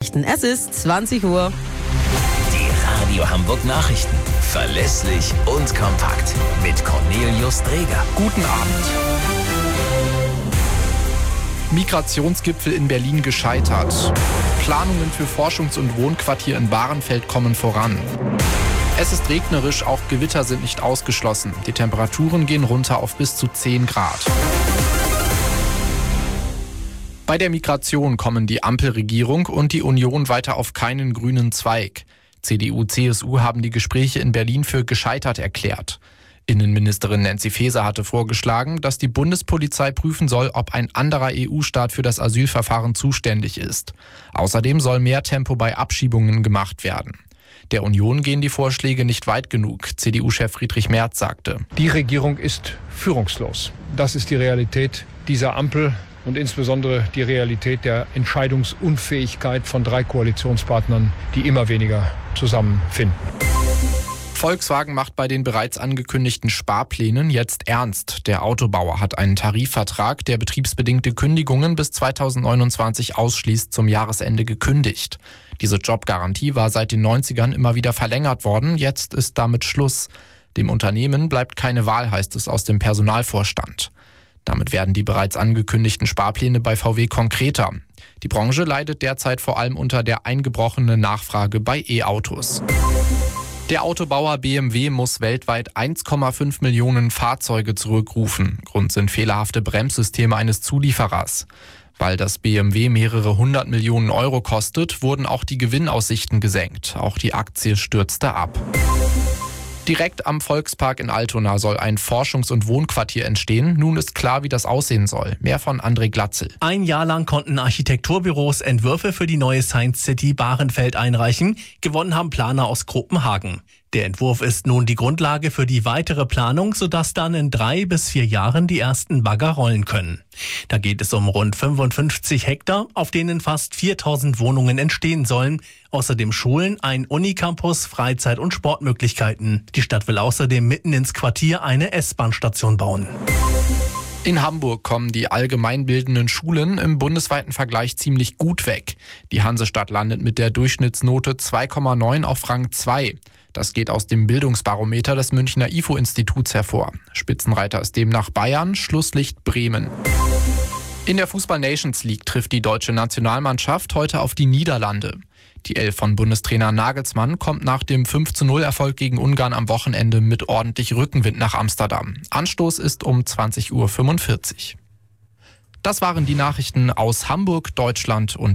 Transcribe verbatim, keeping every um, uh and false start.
Nachrichten. Es ist zwanzig Uhr. Die Radio Hamburg Nachrichten. Verlässlich und kompakt. Mit Cornelius Dreger. Guten Abend. Migrationsgipfel in Berlin gescheitert. Planungen für Forschungs- und Wohnquartier in Bahrenfeld kommen voran. Es ist regnerisch, auch Gewitter sind nicht ausgeschlossen. Die Temperaturen gehen runter auf bis zu zehn Grad. Bei der Migration kommen die Ampelregierung und die Union weiter auf keinen grünen Zweig. C D U, C S U haben die Gespräche in Berlin für gescheitert erklärt. Innenministerin Nancy Faeser hatte vorgeschlagen, dass die Bundespolizei prüfen soll, ob ein anderer E U-Staat für das Asylverfahren zuständig ist. Außerdem soll mehr Tempo bei Abschiebungen gemacht werden. Der Union gehen die Vorschläge nicht weit genug, C D U-Chef Friedrich Merz sagte. Die Regierung ist führungslos. Das ist die Realität dieser Ampel und insbesondere die Realität der Entscheidungsunfähigkeit von drei Koalitionspartnern, die immer weniger zusammenfinden. Volkswagen macht bei den bereits angekündigten Sparplänen jetzt ernst. Der Autobauer hat einen Tarifvertrag, der betriebsbedingte Kündigungen bis zweitausendneunundzwanzig ausschließt, zum Jahresende gekündigt. Diese Jobgarantie war seit den neunzigern immer wieder verlängert worden. Jetzt ist damit Schluss. Dem Unternehmen bleibt keine Wahl, heißt es aus dem Personalvorstand. Damit werden die bereits angekündigten Sparpläne bei V W konkreter. Die Branche leidet derzeit vor allem unter der eingebrochenen Nachfrage bei E-Autos. Der Autobauer B M W muss weltweit eins Komma fünf Millionen Fahrzeuge zurückrufen. Grund sind fehlerhafte Bremssysteme eines Zulieferers. Weil das B M W mehrere hundert Millionen Euro kostet, wurden auch die Gewinnaussichten gesenkt. Auch die Aktie stürzte ab. Direkt am Volkspark in Altona soll ein Forschungs- und Wohnquartier entstehen. Nun ist klar, wie das aussehen soll. Mehr von André Glatzel. Ein Jahr lang konnten Architekturbüros Entwürfe für die neue Science City Bahrenfeld einreichen. Gewonnen haben Planer aus Kopenhagen. Der Entwurf ist nun die Grundlage für die weitere Planung, sodass dann in drei bis vier Jahren die ersten Bagger rollen können. Da geht es um rund fünfundfünfzig Hektar, auf denen fast viertausend Wohnungen entstehen sollen. Außerdem Schulen, ein Unicampus, Freizeit- und Sportmöglichkeiten. Die Stadt will außerdem mitten ins Quartier eine S-Bahn-Station bauen. In Hamburg kommen die allgemeinbildenden Schulen im bundesweiten Vergleich ziemlich gut weg. Die Hansestadt landet mit der Durchschnittsnote zwei Komma neun auf Rang zwei. Das geht aus dem Bildungsbarometer des Münchner I F O-Instituts hervor. Spitzenreiter ist demnach Bayern, Schlusslicht Bremen. In der Fußball-Nations League trifft die deutsche Nationalmannschaft heute auf die Niederlande. Die Elf von Bundestrainer Nagelsmann kommt nach dem fünf zu null Erfolg gegen Ungarn am Wochenende mit ordentlich Rückenwind nach Amsterdam. Anstoß ist um zwanzig Uhr fünfundvierzig. Das waren die Nachrichten aus Hamburg, Deutschland und